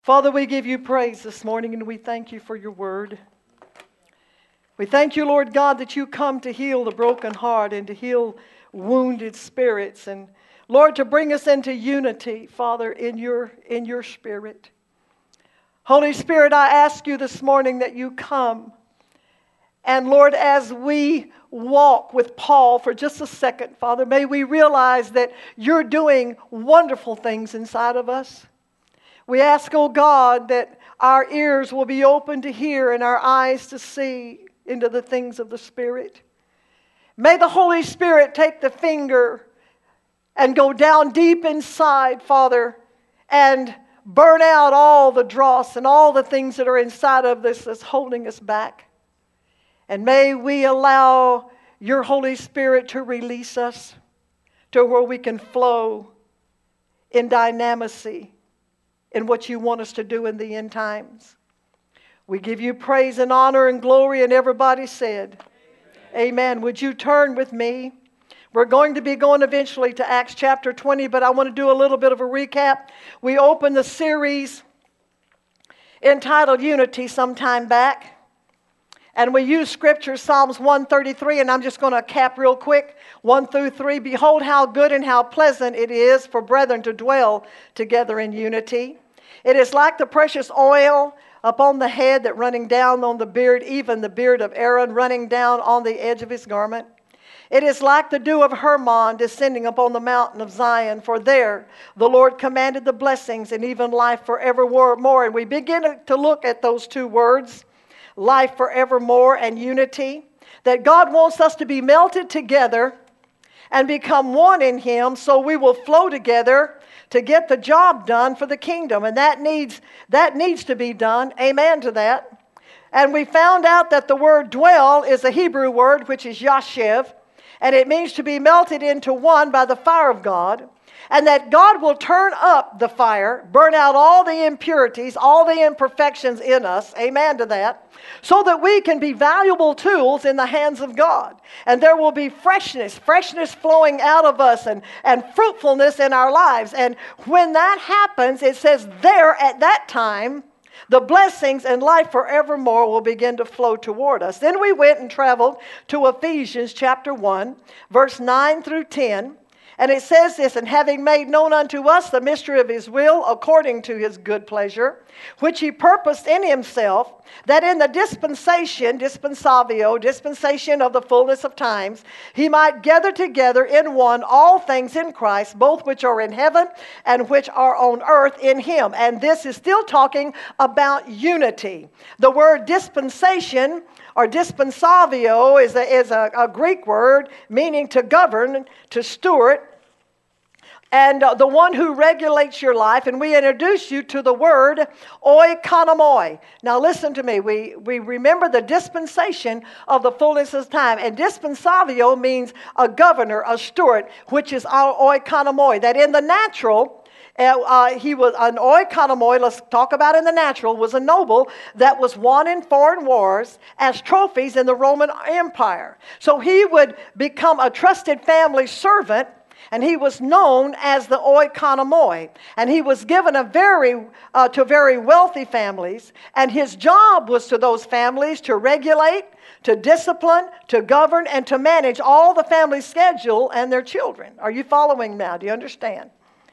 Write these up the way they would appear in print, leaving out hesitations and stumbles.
Father, we give you praise this morning and we thank you for your word. We thank you, Lord God, that you come to heal the broken heart and to heal wounded spirits. And Lord, to bring us into unity, Father, in your spirit. Holy Spirit, I ask you this morning that you come. And Lord, as we walk with Paul for just a second, Father, may we realize that you're doing wonderful things inside of us. We ask, oh God, that our ears will be open to hear and our eyes to see into the things of the Spirit. May the Holy Spirit take the finger and go down deep inside, Father, and burn out all the dross and all the things that are inside of this that's holding us back. And may we allow your Holy Spirit to release us to where we can flow in dynamism in what you want us to do in the end times. We give you praise and honor and glory, and everybody said, Amen. Would you turn with me? We're going to be going eventually to Acts chapter 20, but I want to do a little bit of a recap. We opened the series entitled Unity some time back. And we use scripture, Psalms 133, and I'm just going to cap real quick, 1 through 3. Behold how good and how pleasant it is for brethren to dwell together in unity. It is like the precious oil upon the head that running down on the beard, even the beard of Aaron running down on the edge of his garment. It is like the dew of Hermon descending upon the mountain of Zion. For there the Lord commanded the blessings and even life forevermore. And we begin to look at those two words, life forevermore and unity, that God wants us to be melted together and become one in Him so we will flow together to get the job done for the kingdom. And that needs to be done. Amen to that. And we found out that the word dwell is a Hebrew word, which is yashev, and it means to be melted into one by the fire of God. And that God will turn up the fire, burn out all the impurities, all the imperfections in us, amen to that, so that we can be valuable tools in the hands of God. And there will be freshness flowing out of us and fruitfulness in our lives. And when that happens, it says there at that time, the blessings and life forevermore will begin to flow toward us. Then we went and traveled to Ephesians chapter 1, verse 9 through 10. And it says this, and having made known unto us the mystery of His will, according to His good pleasure, which He purposed in Himself, that in the dispensation of the fullness of times, He might gather together in one all things in Christ, both which are in heaven and which are on earth in Him. And this is still talking about unity. The word dispensation or dispensavio is a Greek word meaning to govern, to steward, and the one who regulates your life. And we introduce you to the word oikonomoi. Now listen to me. We remember the dispensation of the fullness of time. And dispensavio means a governor, a steward, which is our oikonomoi. That in the natural, he was an oikonomoi, let's talk about in the natural, was a noble that was won in foreign wars as trophies in the Roman Empire. So he would become a trusted family servant, and he was known as the oikonomoi. And he was given to very wealthy families. And his job was to those families to regulate, to discipline, to govern, and to manage all the family schedule and their children. Are you following now? Do you understand?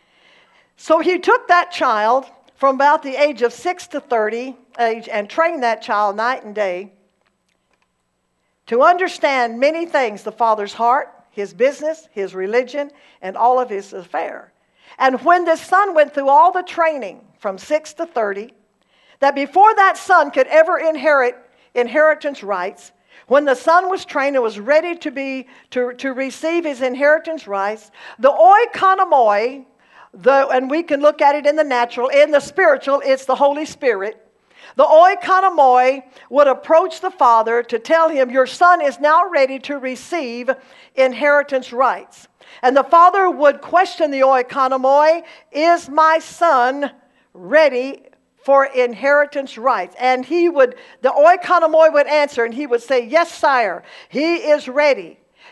So he took that child from about the age of 6 to 30 age and trained that child night and day to understand many things, the Father's heart, His business, His religion, and all of His affair. And when this son went through all the training from 6 to 30, that before that son could ever inherit inheritance rights, when the son was trained and was ready to receive his inheritance rights, the oikonomoi, and we can look at it in the natural, in the spiritual, it's the Holy Spirit. The oikonomoi would approach the father to tell him, your son is now ready to receive inheritance rights. And the father would question the oikonomoi, is my son ready for inheritance rights? And the oikonomoi would answer and he would say, yes, sire, he is ready.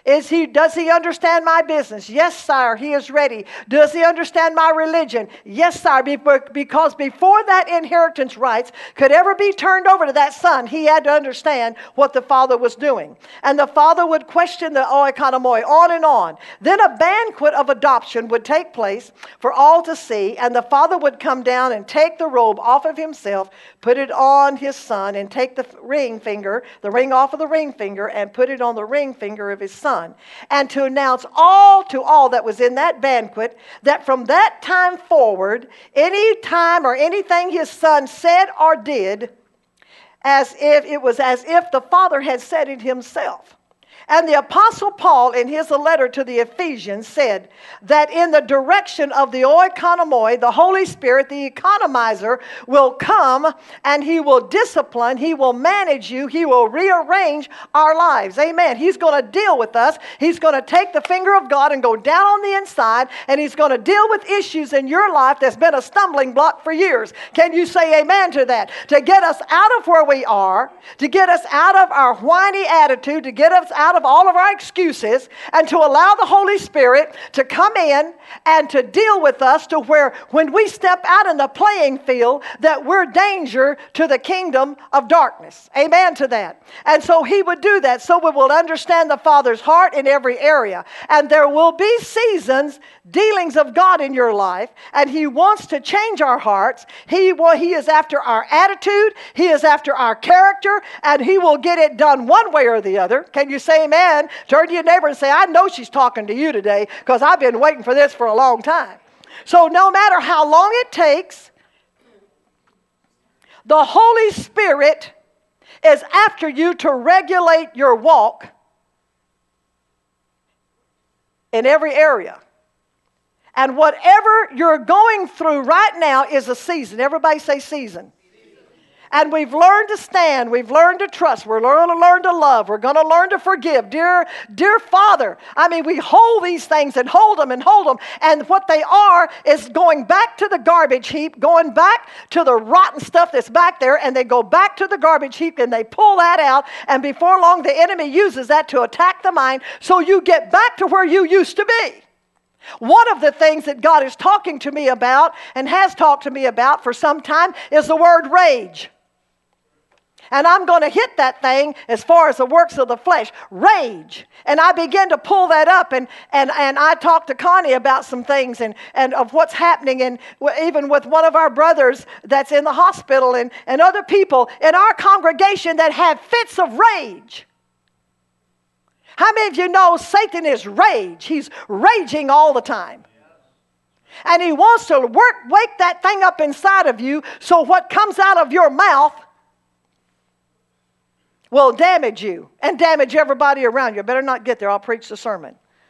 Does he understand my business? Yes, sire, he is ready. Does he understand my religion? Yes, sire, because before that inheritance rights could ever be turned over to that son, he had to understand what the father was doing. And the father would question the oikonomoi on and on. Then a banquet of adoption would take place for all to see, and the father would come down and take the robe off of himself, put it on his son, and take the ring off of the ring finger, and put it on the ring finger of his son. And to announce to all that was in that banquet that from that time forward, any time or anything his son said or did, as if the Father had said it himself. And the Apostle Paul, in his letter to the Ephesians, said that in the direction of the oikonomoi, the Holy Spirit, the economizer, will come and he will discipline, he will manage you, he will rearrange our lives. Amen. He's going to deal with us. He's going to take the finger of God and go down on the inside, and he's going to deal with issues in your life that's been a stumbling block for years. Can you say amen to that? To get us out of where we are, to get us out of our whiny attitude, to get us out of all of our excuses, and to allow the Holy Spirit to come in and to deal with us to where when we step out in the playing field that we're danger to the kingdom of darkness. Amen to that. And so he would do that so we will understand the Father's heart in every area. And there will be seasons, dealings of God in your life, and he wants to change our hearts. He is after our attitude, he is after our character, and he will get it done one way or the other. Can you say amen? Turn to your neighbor and say, I know she's talking to you today because I've been waiting for this for a long time. So no matter how long it takes, the Holy Spirit is after you to regulate your walk in every area. And whatever you're going through right now is a season. Everybody say season. And we've learned to stand. We've learned to trust. We're going to learn to love. We're going to learn to forgive. Dear Father, we hold these things and hold them and hold them. And what they are is going back to the garbage heap, going back to the rotten stuff that's back there, and they go back to the garbage heap and they pull that out. And before long, the enemy uses that to attack the mind so you get back to where you used to be. One of the things that God is talking to me about and has talked to me about for some time is the word rage. And I'm going to hit that thing as far as the works of the flesh. Rage. And I begin to pull that up. And I talked to Connie about some things and of what's happening. And even with one of our brothers that's in the hospital and other people in our congregation that have fits of rage. How many of you know Satan is rage? He's raging all the time. And he wants to wake that thing up inside of you so what comes out of your mouth will damage you and damage everybody around you. I better not get there. I'll preach the sermon.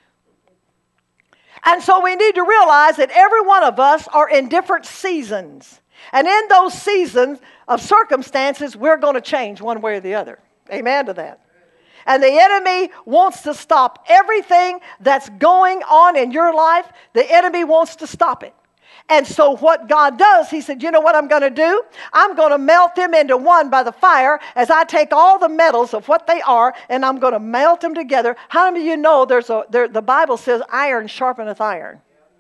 And so we need to realize that every one of us are in different seasons. And in those seasons of circumstances, we're going to change one way or the other. Amen to that. And the enemy wants to stop everything that's going on in your life. The enemy wants to stop it. And so what God does, he said, you know what I'm going to do? I'm going to melt them into one by the fire as I take all the metals of what they are and I'm going to melt them together. How many of you know the Bible says iron sharpeneth iron?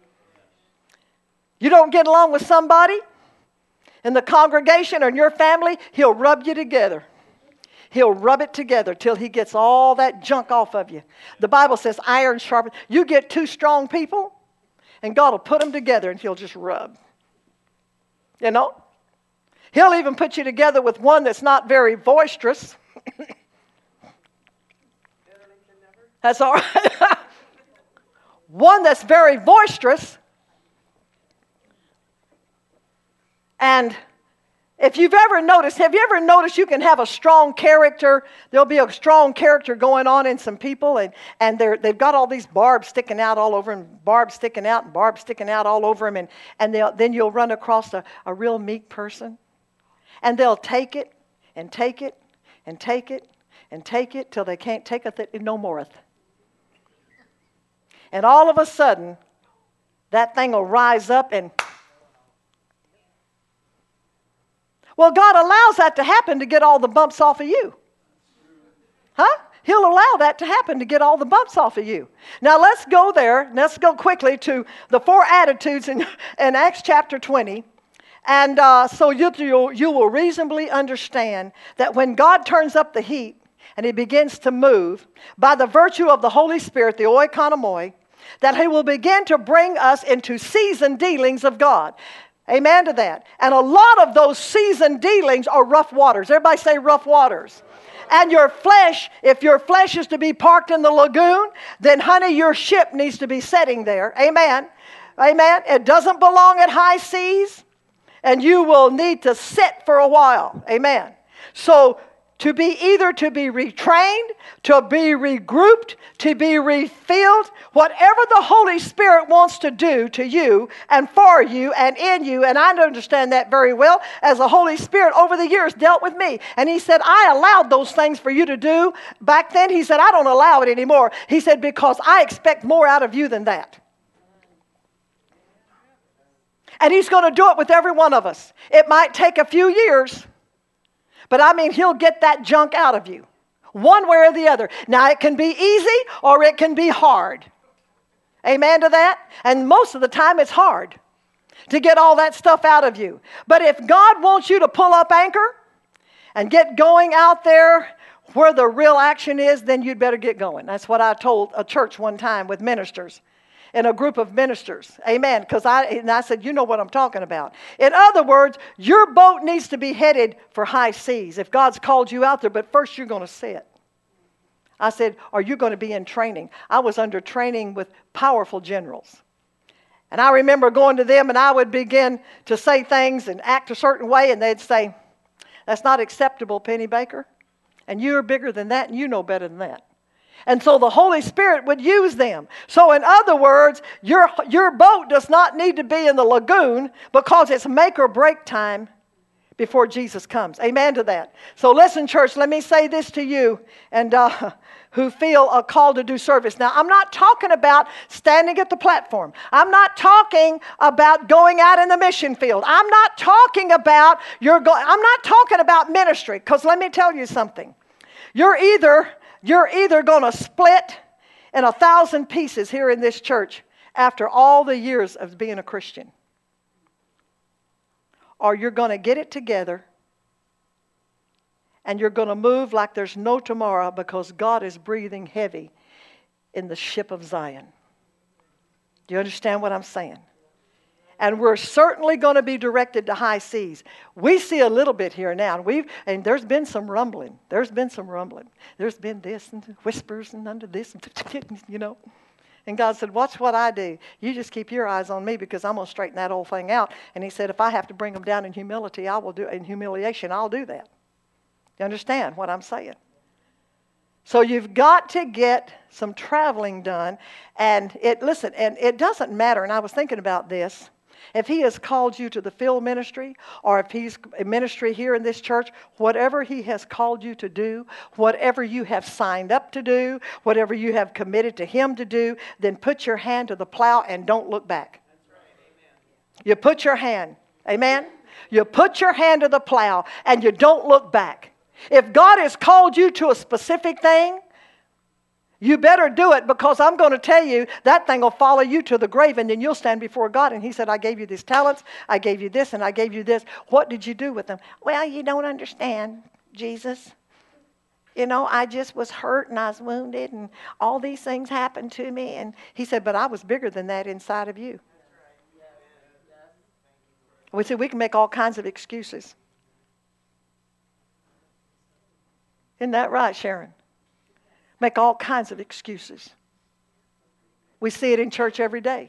You don't get along with somebody in the congregation or in your family, he'll rub you together. He'll rub it together till he gets all that junk off of you. The Bible says iron sharpeneth. You get two strong people, and God will put them together and he'll just rub. You know? He'll even put you together with one that's not very boisterous. That's all right. One that's very boisterous. And if you've ever noticed, have you ever noticed you can have a strong character? There'll be a strong character going on in some people, and they've got all these barbs sticking out all over them, barbs sticking out and barbs sticking out all over them, and then you'll run across a real meek person, and they'll take it and take it and take it and take it till they can't take it no more. And all of a sudden, that thing will rise up and... Well, God allows that to happen to get all the bumps off of you. Huh? He'll allow that to happen to get all the bumps off of you. Now let's go there. Let's go quickly to the 4 attitudes in Acts chapter 20. And so you will reasonably understand that when God turns up the heat and He begins to move, by the virtue of the Holy Spirit, the oikonomoi, that He will begin to bring us into seasoned dealings of God. Amen to that. And a lot of those seasoned dealings are rough waters. Everybody say rough waters. And your flesh, if your flesh is to be parked in the lagoon, then honey, your ship needs to be setting there. Amen. Amen. It doesn't belong at high seas, and you will need to sit for a while. Amen. So to be either to be retrained, to be regrouped, to be refilled, whatever the Holy Spirit wants to do to you and for you and in you, and I understand that very well as the Holy Spirit over the years dealt with me. And He said, I allowed those things for you to do back then. He said, I don't allow it anymore. He said, because I expect more out of you than that. And He's going to do it with every one of us. It might take a few years, but I mean, He'll get that junk out of you, one way or the other. Now, it can be easy or it can be hard. Amen to that? And most of the time, it's hard to get all that stuff out of you. But if God wants you to pull up anchor and get going out there where the real action is, then you'd better get going. That's what I told a church one time with ministers. In a group of ministers. Amen. Because I said, you know what I'm talking about. In other words, your boat needs to be headed for high seas if God's called you out there, but first you're going to sit. I said, are you going to be in training? I was under training with powerful generals. And I remember going to them and I would begin to say things and act a certain way, and they'd say, that's not acceptable, Penny Baker. And you're bigger than that and you know better than that. And so the Holy Spirit would use them. So in other words, your boat does not need to be in the lagoon because it's make or break time before Jesus comes. Amen to that. So listen, church, let me say this to you and who feel a call to do service. Now, I'm not talking about standing at the platform. I'm not talking about going out in the mission field. I'm not talking about I'm not talking about ministry, because let me tell you something. You're either going to split in 1,000 pieces here in this church after all the years of being a Christian. Or you're going to get it together and you're going to move like there's no tomorrow, because God is breathing heavy in the ship of Zion. Do you understand what I'm saying? And we're certainly going to be directed to high seas. We see a little bit here now. And there's been some rumbling. There's been this and whispers and under this, you know. And God said, watch what I do. You just keep your eyes on me, because I'm going to straighten that whole thing out. And He said, if I have to bring them down in humility, I will do. In humiliation, I'll do that. You understand what I'm saying? So you've got to get some traveling done. And it doesn't matter. And I was thinking about this. If He has called you to the field ministry, or if He's a ministry here in this church, whatever He has called you to do, whatever you have signed up to do, whatever you have committed to Him to do, then put your hand to the plow and don't look back. That's right. Amen. You put your hand, amen? You put your hand to the plow and you don't look back. If God has called you to a specific thing, you better do it, because I'm going to tell you that thing will follow you to the grave, and then you'll stand before God. And He said, I gave you these talents, I gave you this, and I gave you this. What did you do with them? Well, you don't understand, Jesus. You know, I just was hurt and I was wounded and all these things happened to me. And He said, but I was bigger than that inside of you. We said we can make all kinds of excuses. Isn't that right, Sharon? Make all kinds of excuses. We see it in church every day.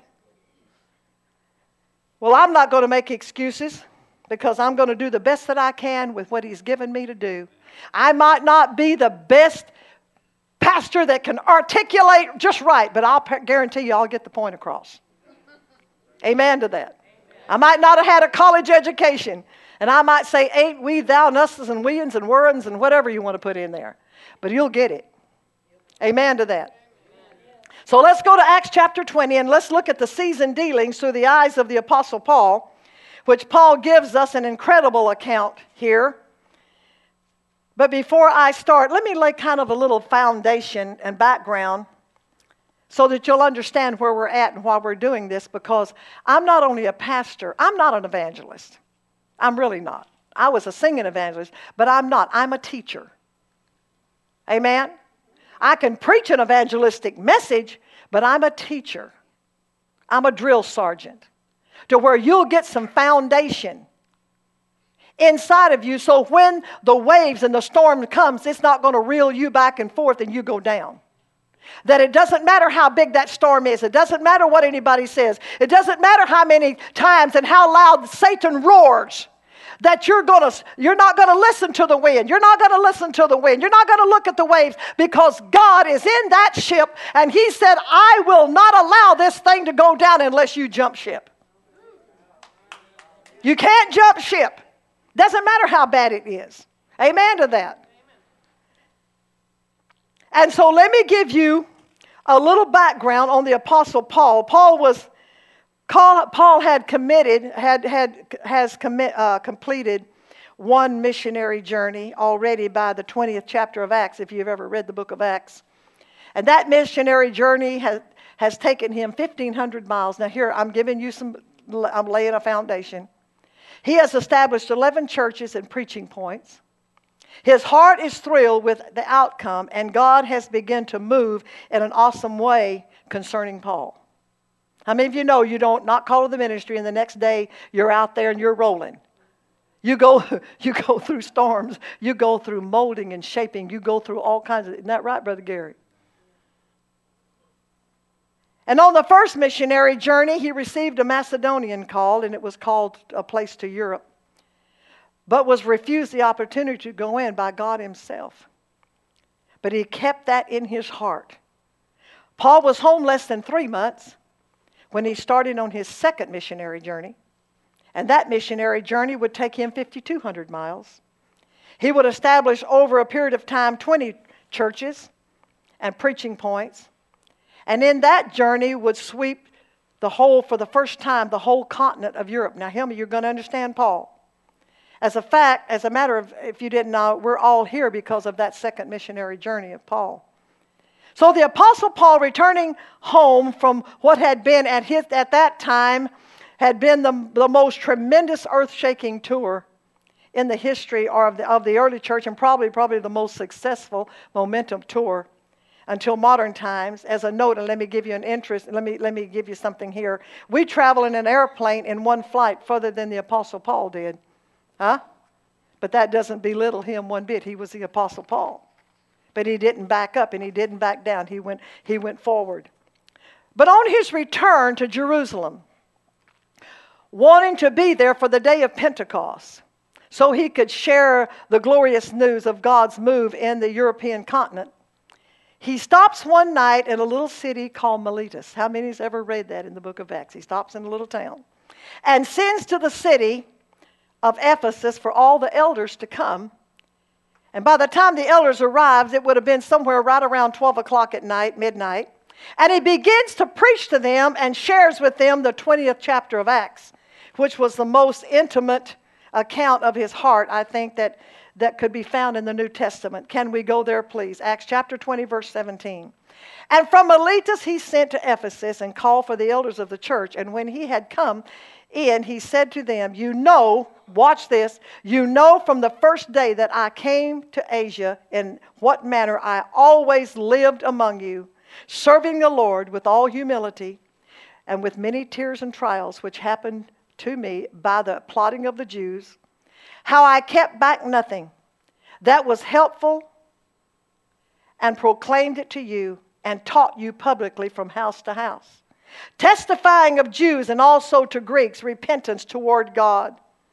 Well, I'm not going to make excuses, because I'm going to do the best that I can with what He's given me to do. I might not be the best pastor that can articulate just right, but I'll guarantee you I'll get the point across. Amen to that. I might not have had a college education, and I might say ain't, we, thou, and us's, and we'ns, and weren's, and whatever you want to put in there. But you'll get it. Amen to that. So let's go to Acts chapter 20, and let's look at the seasoned dealings through the eyes of the Apostle Paul, which Paul gives us an incredible account here. But before I start, let me lay kind of a little foundation and background so that you'll understand where we're at and why we're doing this, because I'm not only a pastor, I'm not an evangelist. I'm really not. I was a singing evangelist, but I'm not. I'm a teacher. Amen? I can preach an evangelistic message, but I'm a teacher. I'm a drill sergeant, to where you'll get some foundation inside of you, so when the waves and the storm comes, it's not going to reel you back and forth and you go down. That it doesn't matter how big that storm is. It doesn't matter what anybody says. It doesn't matter how many times and how loud Satan roars. That you're not going to listen to the wind. You're not going to listen to the wind. You're not going to look at the waves, because God is in that ship, and He said, I will not allow this thing to go down unless you jump ship. You can't jump ship. Doesn't matter how bad it is. Amen to that. And so let me give you a little background on the Apostle Paul. Paul had completed one missionary journey already by the 20th chapter of Acts, if you've ever read the book of Acts. And that missionary journey has taken him 1,500 miles. Now here, I'm laying a foundation. He has established 11 churches and preaching points. His heart is thrilled with the outcome, and God has begun to move in an awesome way concerning Paul. How many of you know you don't not call to the ministry and the next day you're out there and you're rolling? You go through storms. You go through molding and shaping. You go through all kinds of... Isn't that right, Brother Gary? And on the first missionary journey, he received a Macedonian call, and it was called A Place to Europe, but was refused the opportunity to go in by God Himself. But he kept that in his heart. Paul was home less than 3 months when he started on his second missionary journey, and that missionary journey would take him 5,200 miles. He would establish over a period of time 20 churches and preaching points. And in that journey would sweep for the first time, the whole continent of Europe. Now, Hilma, you're going to understand Paul. As a matter of, if you didn't know, we're all here because of that second missionary journey of Paul. So the Apostle Paul, returning home from what had been at that time, had been the most tremendous earth-shaking tour in the history of the early church, and probably the most successful momentum tour until modern times. As a note, and let me give you an interest, let me give you something here. We travel in an airplane in one flight further than the Apostle Paul did. Huh? But that doesn't belittle him one bit. He was the Apostle Paul. But he didn't back up and he didn't back down. He went forward. But on his return to Jerusalem, wanting to be there for the day of Pentecost, so he could share the glorious news of God's move in the European continent, he stops one night in a little city called Miletus. How many has ever read that in the book of Acts? He stops in a little town and sends to the city of Ephesus for all the elders to come. And by the time the elders arrived, it would have been somewhere right around 12 o'clock at night, midnight. And he begins to preach to them and shares with them the 20th chapter of Acts, which was the most intimate account of his heart, I think, that could be found in the New Testament. Can we go there, please? Acts chapter 20, verse 17. And from Miletus he sent to Ephesus and called for the elders of the church. And when he had come in, he said to them, you know, watch this, you know from the first day that I came to Asia in what manner I always lived among you, serving the Lord with all humility and with many tears and trials which happened to me by the plotting of the Jews, how I kept back nothing that was helpful and proclaimed it to you and taught you publicly from house to house, testifying of Jews and also to Greeks repentance toward God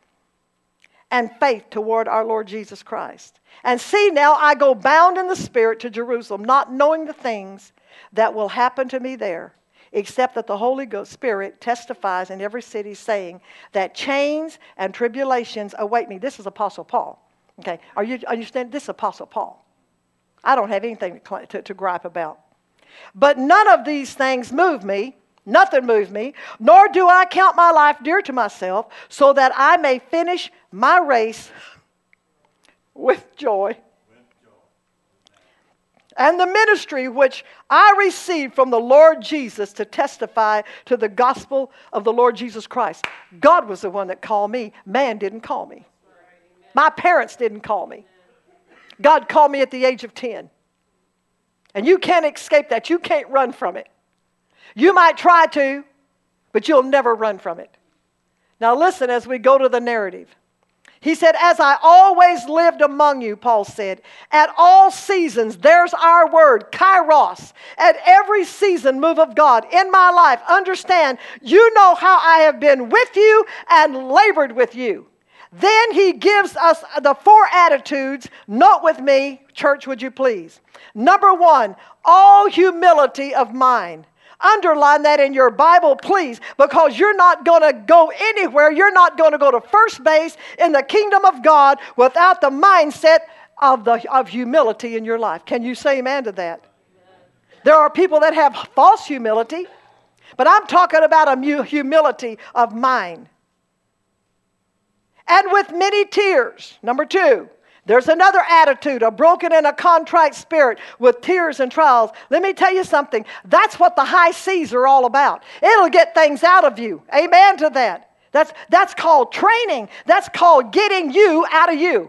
and faith toward our Lord Jesus Christ. And see, now I go bound in the Spirit to Jerusalem, not knowing the things that will happen to me there, except that the Holy Spirit testifies in every city, saying that chains and tribulations await me. This is Apostle Paul. Okay, are you understand? This is Apostle Paul. I don't have anything to gripe about. But none of these things move me. Nothing moves me, nor do I count my life dear to myself, so that I may finish my race with joy. and the ministry which I received from the Lord Jesus to testify to the gospel of the Lord Jesus Christ. God was the one that called me. Man didn't call me. My parents didn't call me. God called me at the age of 10. And you can't escape that. You can't run from it. You might try to, but you'll never run from it. Now listen as we go to the narrative. He said, as I always lived among you, Paul said, at all seasons, there's our word, kairos, at every season move of God in my life. Understand, you know how I have been with you and labored with you. Then he gives us the 4 attitudes. Note with me, church, would you please? Number 1, all humility of mind. Underline that in your Bible, please, because you're not going to go anywhere. You're not going to go to first base in the kingdom of God without the mindset of humility in your life. Can you say amen to that? There are people that have false humility, but I'm talking about a humility of mind. And with many tears. Number 2. There's another attitude, a broken and a contrite spirit with tears and trials. Let me tell you something. That's what the high seas are all about. It'll get things out of you. Amen to that. That's called training. That's called getting you out of you.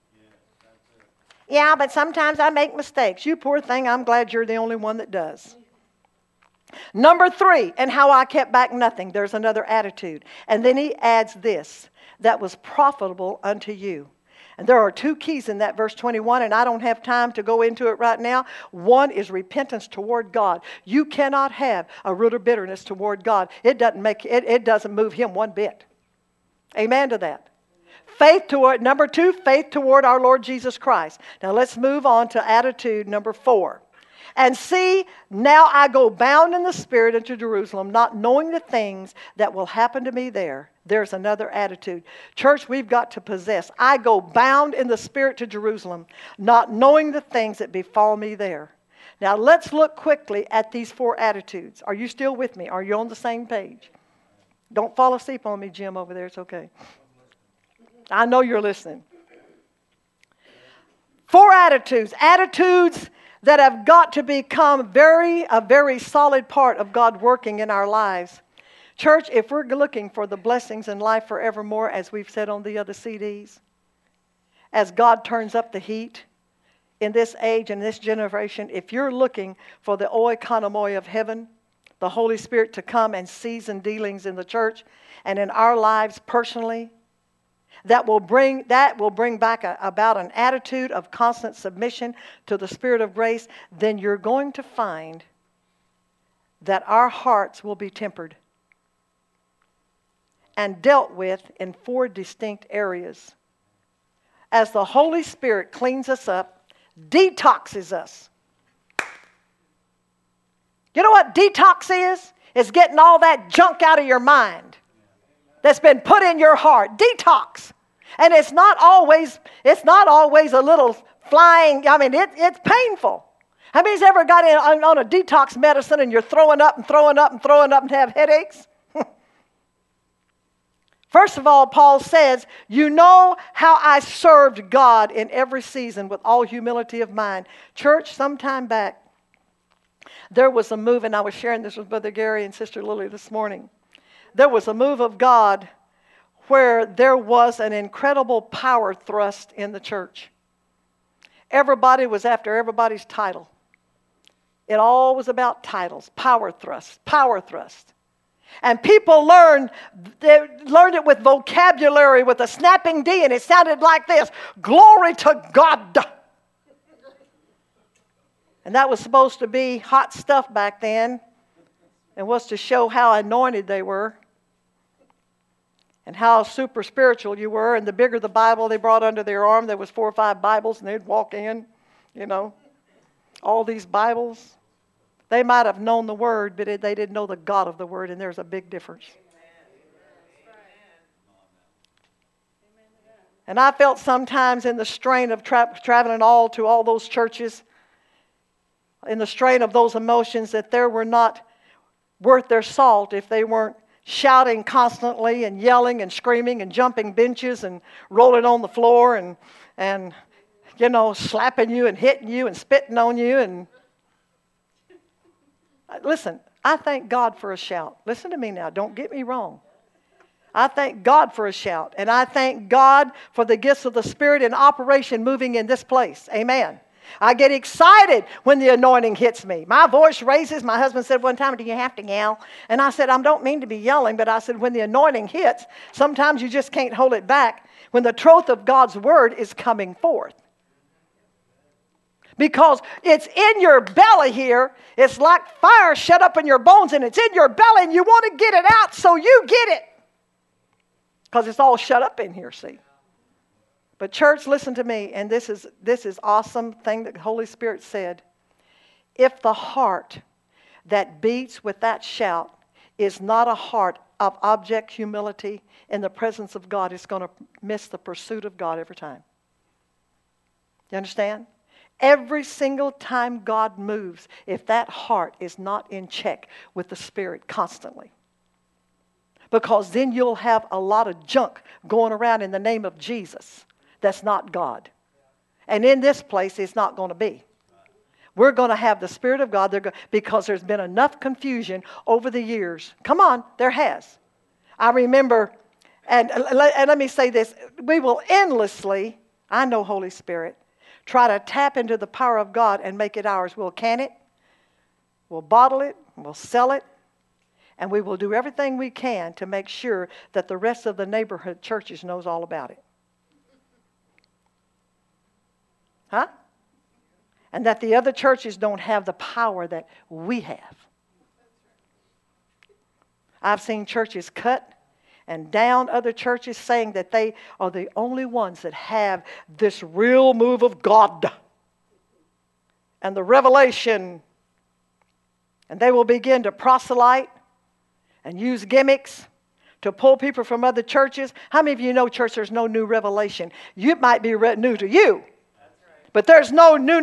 Yeah, but sometimes I make mistakes. You poor thing, I'm glad you're the only one that does. Number 3, and how I kept back nothing. There's another attitude. And then he adds this, that was profitable unto you. And there are 2 keys in that verse 21, and I don't have time to go into it right now. 1 is repentance toward God. You cannot have a root of bitterness toward God. It doesn't move him one bit. Amen to that. Number 2, faith toward our Lord Jesus Christ. Now let's move on to attitude number 4. And see, now I go bound in the Spirit into Jerusalem, not knowing the things that will happen to me there. There's another attitude. Church, we've got to possess. I go bound in the Spirit to Jerusalem, not knowing the things that befall me there. Now let's look quickly at these 4 attitudes. Are you still with me? Are you on the same page? Don't fall asleep on me, Jim, over there. It's okay. I know you're listening. 4 attitudes. Attitudes that have got to become a very solid part of God working in our lives. Church, if we're looking for the blessings in life forevermore, as we've said on the other CDs, as God turns up the heat in this age and this generation, if you're looking for the oikonomoi of heaven, the Holy Spirit to come and season dealings in the church and in our lives personally, that will bring back about an attitude of constant submission to the Spirit of grace, then you're going to find that our hearts will be tempered and dealt with in 4 distinct areas. As the Holy Spirit cleans us up, detoxes us. You know what detox is? It's getting all that junk out of your mind that's been put in your heart. Detox. And it's not always a little flying. I mean, it's painful. How many's ever got on a detox medicine and you're throwing up and throwing up and throwing up and have headaches? First of all, Paul says, you know how I served God in every season with all humility of mind. Church, sometime back, there was a move, and I was sharing this with Brother Gary and Sister Lily this morning. There was a move of God where there was an incredible power thrust in the church. Everybody was after everybody's title. It all was about titles, power thrust, power thrust. And people learned it with vocabulary, with a snapping D, and it sounded like this: glory to God. And that was supposed to be hot stuff back then, and was to show how anointed they were and how super spiritual you were. And the bigger the Bible they brought under their arm, there was 4 or 5 Bibles, and they'd walk in, all these Bibles. They might have known the Word, but they didn't know the God of the Word, and there's a big difference. And I felt sometimes in the strain of traveling to all those churches, in the strain of those emotions, that they were not worth their salt if they weren't shouting constantly and yelling and screaming and jumping benches and rolling on the floor and slapping you and hitting you and spitting on you. And listen, I thank God for a shout. Listen to me now. Don't get me wrong. I thank God for a shout. And I thank God for the gifts of the Spirit in operation moving in this place. Amen. I get excited when the anointing hits me. My voice raises. My husband said one time, "Do you have to yell?" And I said, "I don't mean to be yelling," but I said, when the anointing hits, sometimes you just can't hold it back when the truth of God's word is coming forth. Because it's in your belly here. It's like fire shut up in your bones, and it's in your belly, and you want to get it out, so you get it. Because it's all shut up in here, see. But church, listen to me, and this is awesome thing that the Holy Spirit said. If the heart that beats with that shout is not a heart of object humility in the presence of God, it's going to miss the pursuit of God every time. You understand? Every single time God moves, if that heart is not in check with the Spirit constantly. Because then you'll have a lot of junk going around in the name of Jesus that's not God. And in this place, it's not going to be. We're going to have the Spirit of God because there's been enough confusion over the years. Come on, there has. I remember, and let me say this, we will endlessly, I know Holy Spirit, try to tap into the power of God and make it ours. We'll can it, we'll bottle it, we'll sell it, and we will do everything we can to make sure that the rest of the neighborhood churches knows all about it. Huh? And that the other churches don't have the power that we have. I've seen churches cut and down other churches saying that they are the only ones that have this real move of God and the revelation. And they will begin to proselyte and use gimmicks to pull people from other churches. How many of you know, church, there's no new revelation? It might be new to you. But there's no new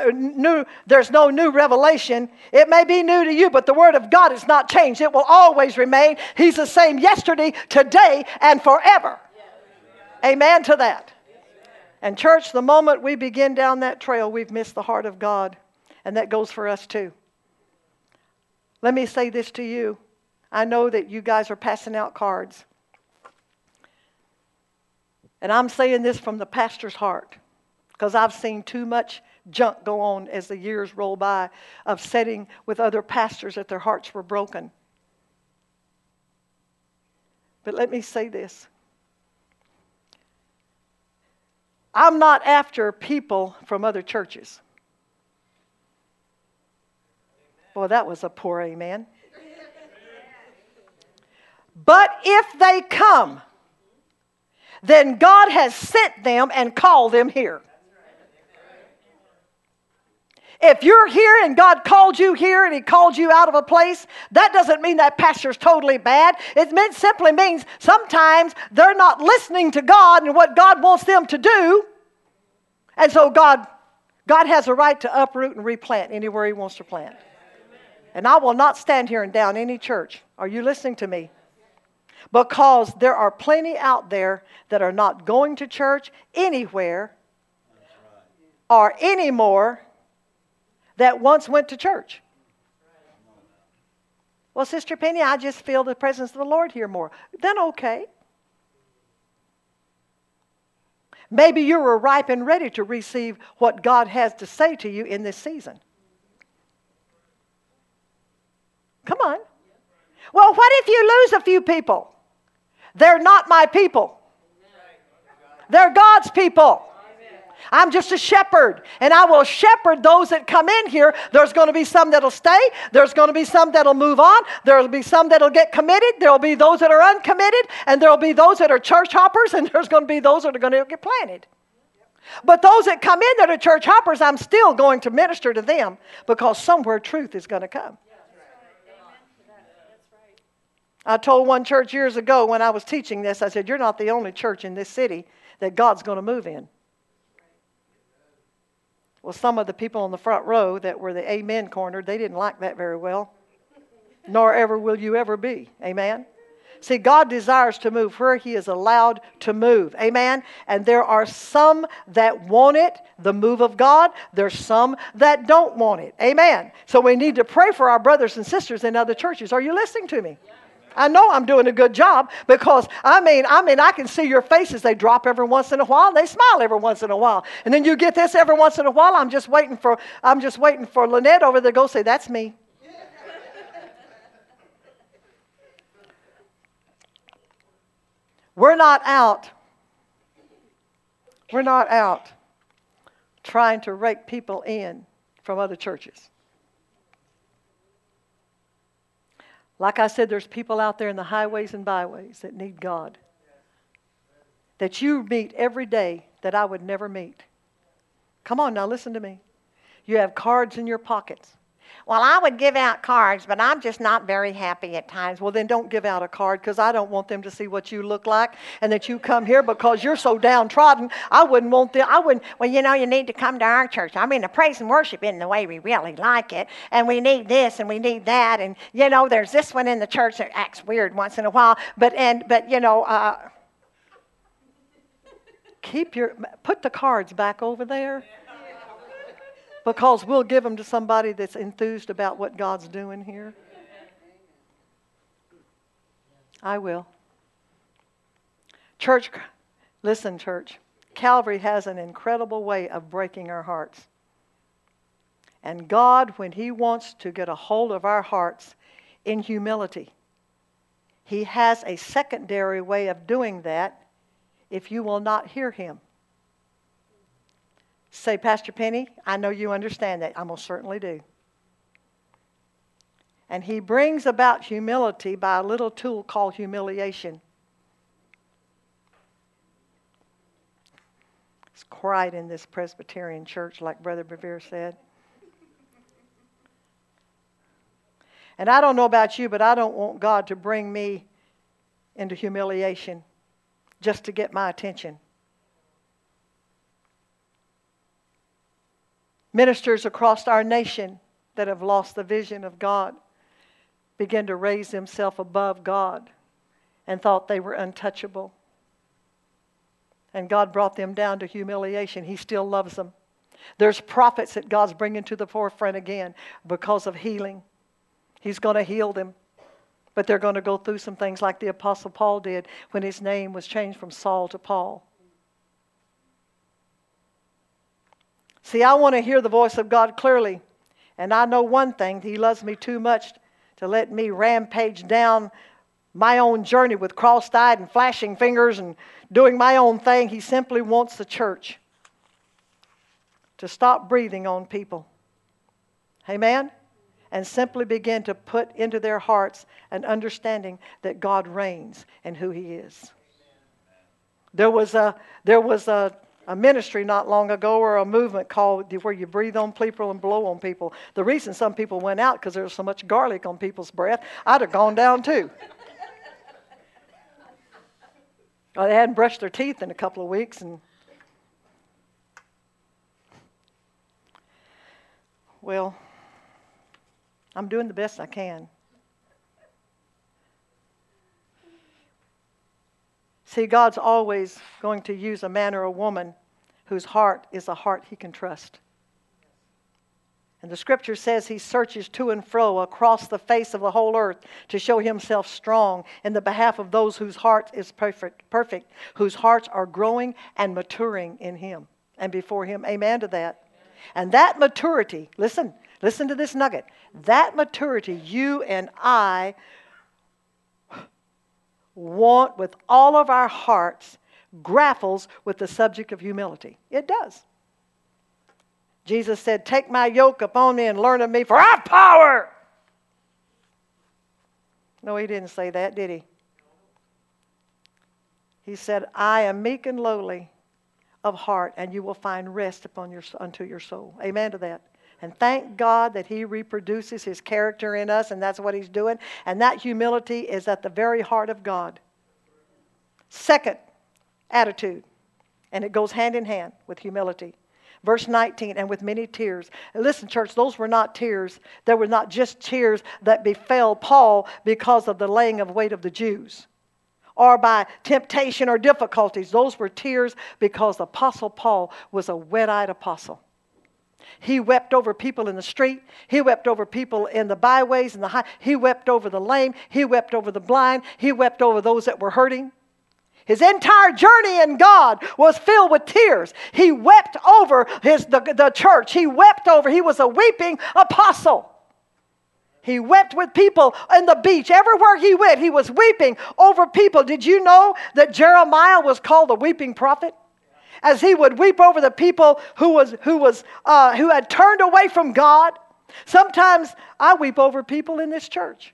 revelation. It may be new to you, but the Word of God is not changed. It will always remain. He's the same yesterday, today, and forever. Amen to that. And church, the moment we begin down that trail, we've missed the heart of God. And that goes for us too. Let me say this to you. I know that you guys are passing out cards. And I'm saying this from the pastor's heart. Because I've seen too much junk go on as the years roll by of sitting with other pastors that their hearts were broken. But let me say this. I'm not after people from other churches. Boy, that was a poor amen. But if they come, then God has sent them and called them here. If you're here and God called you here and He called you out of a place, that doesn't mean that pastor's totally bad. It simply means sometimes they're not listening to God and what God wants them to do. And so God has a right to uproot and replant anywhere He wants to plant. And I will not stand here and down any church. Are you listening to me? Because there are plenty out there that are not going to church anywhere or anymore that once went to church. Well, Sister Penny, I just feel the presence of the Lord here more. Then okay. Maybe you were ripe and ready to receive what God has to say to you in this season. Come on. Well, what if you lose a few people? They're not my people. They're God's people. I'm just a shepherd, and I will shepherd those that come in here. There's going to be some that'll stay. There's going to be some that'll move on. There'll be some that'll get committed. There'll be those that are uncommitted, and there'll be those that are church hoppers, and there's going to be those that are going to get planted. But those that come in that are church hoppers, I'm still going to minister to them because somewhere truth is going to come. I told one church years ago when I was teaching this, I said, you're not the only church in this city that God's going to move in. Well, some of the people on the front row that were the amen corner, they didn't like that very well. Nor ever will you ever be. Amen? See, God desires to move where He is allowed to move. Amen? And there are some that want it, the move of God. There's some that don't want it. Amen? So we need to pray for our brothers and sisters in other churches. Are you listening to me? I know I'm doing a good job because, I can see your faces. They drop every once in a while. And they smile every once in a while. And then you get this every once in a while. I'm just waiting for Lynette over there to go say, that's me. We're not out trying to rake people in from other churches. Like I said, there's people out there in the highways and byways that need God. That you meet every day that I would never meet. Come on now, listen to me. You have cards in your pockets. Well, I would give out cards, but I'm just not very happy at times. Well, then don't give out a card, because I don't want them to see what you look like and that you come here because you're so downtrodden. Well, you need to come to our church. The praise and worship isn't the way we really like it. And we need this and we need that. And, there's this one in the church that acts weird once in a while. Put the cards back over there. Because we'll give them to somebody that's enthused about what God's doing here. I will. Church, listen, church. Calvary has an incredible way of breaking our hearts. And God, when He wants to get a hold of our hearts in humility, He has a secondary way of doing that if you will not hear Him. Say, Pastor Penny, I know you understand that. I most certainly do. And He brings about humility by a little tool called humiliation. It's quiet in this Presbyterian church, like Brother Bevere said. And I don't know about you, but I don't want God to bring me into humiliation just to get my attention. Ministers across our nation that have lost the vision of God began to raise themselves above God and thought they were untouchable. And God brought them down to humiliation. He still loves them. There's prophets that God's bringing to the forefront again because of healing. He's going to heal them. But they're going to go through some things like the Apostle Paul did when his name was changed from Saul to Paul. See, I want to hear the voice of God clearly. And I know one thing, He loves me too much to let me rampage down my own journey with crossed-eyed and flashing fingers and doing my own thing. He simply wants the church to stop breathing on people. Amen? And simply begin to put into their hearts an understanding that God reigns and who He is. There was a ministry not long ago, or a movement called where you breathe on people and blow on people. The reason some people went out because there was so much garlic on people's breath. I'd have gone down too. Or they hadn't brushed their teeth in a couple of weeks. Well, I'm doing the best I can. See, God's always going to use a man or a woman whose heart is a heart He can trust. And the Scripture says He searches to and fro across the face of the whole earth to show Himself strong in the behalf of those whose heart is perfect, whose hearts are growing and maturing in Him and before Him. Amen to that. And that maturity, listen to this nugget. That maturity you and I want with all of our hearts grapples with the subject of humility. It does. Jesus said, "Take my yoke upon me and learn of me, for I have power." No, He didn't say that, did He? He said, "I am meek and lowly of heart, and you will find rest unto your soul." Amen to that. And thank God that He reproduces His character in us, and that's what He's doing. And that humility is at the very heart of God. Second, attitude. And it goes hand in hand with humility. Verse 19, and with many tears. And listen, church, those were not tears. They were not just tears that befell Paul because of the laying of weight of the Jews. or by temptation or difficulties. Those were tears because the Apostle Paul was a wet-eyed apostle. He wept over people in the street. He wept over people in the byways and he wept over the lame. He wept over the blind. He wept over those that were hurting. His entire journey in God was filled with tears. He wept over the church. He was a weeping apostle. He wept with people on the beach. Everywhere he went, he was weeping over people. Did you know that Jeremiah was called a weeping prophet? As he would weep over the people who had turned away from God. Sometimes I weep over people in this church.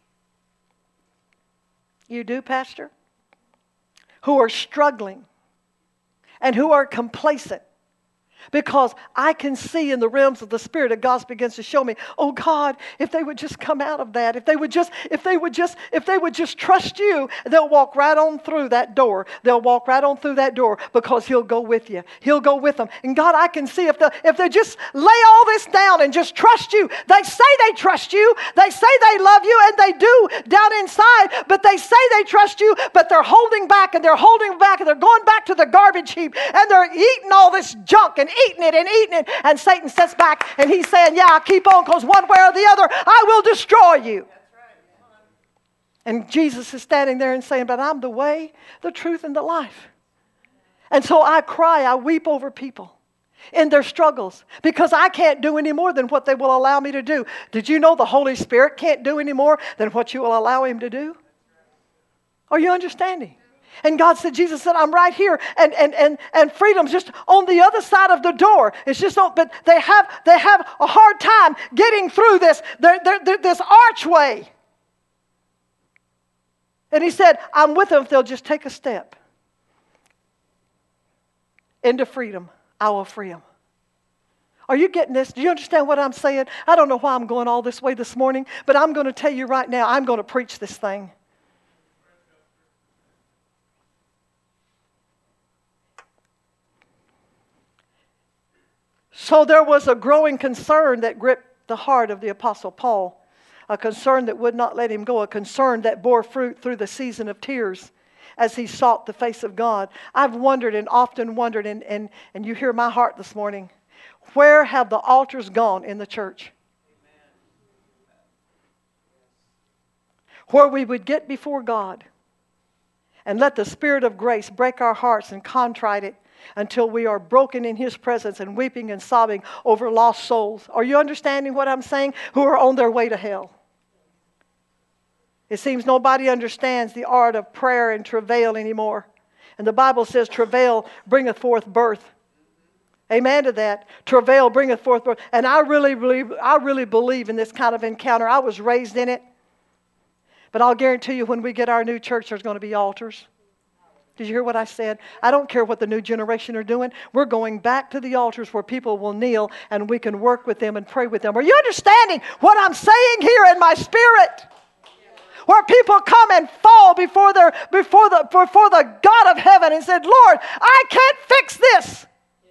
You do, Pastor? Who are struggling and who are complacent. Because I can see in the realms of the Spirit that God begins to show me, oh God, if they would just come out of that, if they would just trust you, they'll walk right on through that door. They'll walk right on through that door because He'll go with you. He'll go with them. And God, I can see if they just lay all this down and just trust you. They say they trust you. They say they love you, and they do down inside, but they say they trust you, but they're holding back and they're holding back and they're going back to the garbage heap and they're eating all this junk and eating it, and Satan sits back and he's saying, yeah, keep on, because one way or the other, I will destroy you. And Jesus is standing there and saying, but I'm the way, the truth, and the life. And so I cry, I weep over people in their struggles because I can't do any more than what they will allow me to do. Did you know the Holy Spirit can't do any more than what you will allow Him to do? Are you understanding? And God said, Jesus said, I'm right here. And freedom's just on the other side of the door. It's just on, but they have a hard time getting through this archway. And He said, I'm with them if they'll just take a step into freedom. I will free them. Are you getting this? Do you understand what I'm saying? I don't know why I'm going all this way this morning, but I'm going to tell you right now, I'm going to preach this thing. So there was a growing concern that gripped the heart of the Apostle Paul, a concern that would not let him go, a concern that bore fruit through the season of tears as he sought the face of God. I've wondered and often wondered, and you hear my heart this morning, where have the altars gone in the church? Where we would get before God and let the Spirit of grace break our hearts and contrite it until we are broken in His presence and weeping and sobbing over lost souls. Are you understanding what I'm saying? Who are on their way to hell. It seems nobody understands the art of prayer and travail anymore. And the Bible says travail bringeth forth birth. Amen to that. Travail bringeth forth birth. And I really believe in this kind of encounter. I was raised in it. But I'll guarantee you when we get our new church, there's going to be altars. Did you hear what I said? I don't care what the new generation are doing. We're going back to the altars where people will kneel and we can work with them and pray with them. Are you understanding what I'm saying here in my spirit? Where people come and fall before the God of heaven and said, Lord, I can't fix this.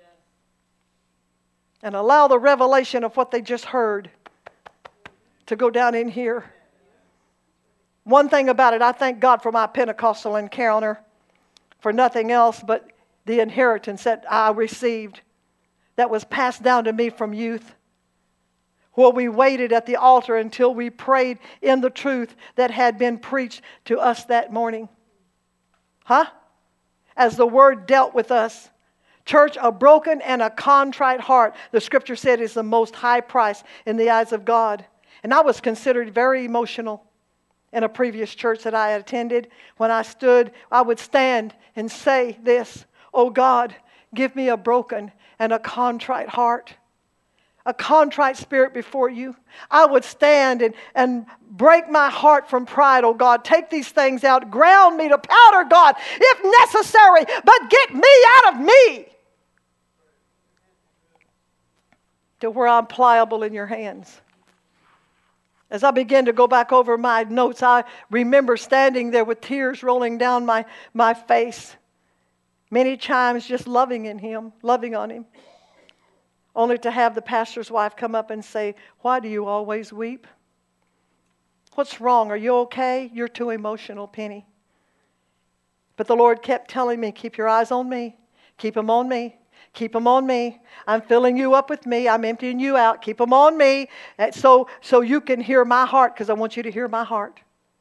And allow the revelation of what they just heard to go down in here. One thing about it, I thank God for my Pentecostal encounter. For nothing else but the inheritance that I received that was passed down to me from youth. Where we waited at the altar until we prayed in the truth that had been preached to us that morning. As the Word dealt with us. Church, a broken and a contrite heart, the Scripture said, is the most high price in the eyes of God. And I was considered very emotional. In a previous church that I had attended, when I would stand and say this, oh God, give me a broken and a contrite heart, a contrite spirit before you. I would stand and break my heart from pride, oh God. Take these things out, ground me to powder, God, if necessary, but get me out of me to where I'm pliable in your hands. As I began to go back over my notes, I remember standing there with tears rolling down my face. Many times just loving on Him. Only to have the pastor's wife come up and say, why do you always weep? What's wrong? Are you okay? You're too emotional, Penny. But the Lord kept telling me, keep your eyes on me. Keep them on me. Keep them on me. I'm filling you up with me. I'm emptying you out. Keep them on me. And so you can hear my heart, because I want you to hear my heart.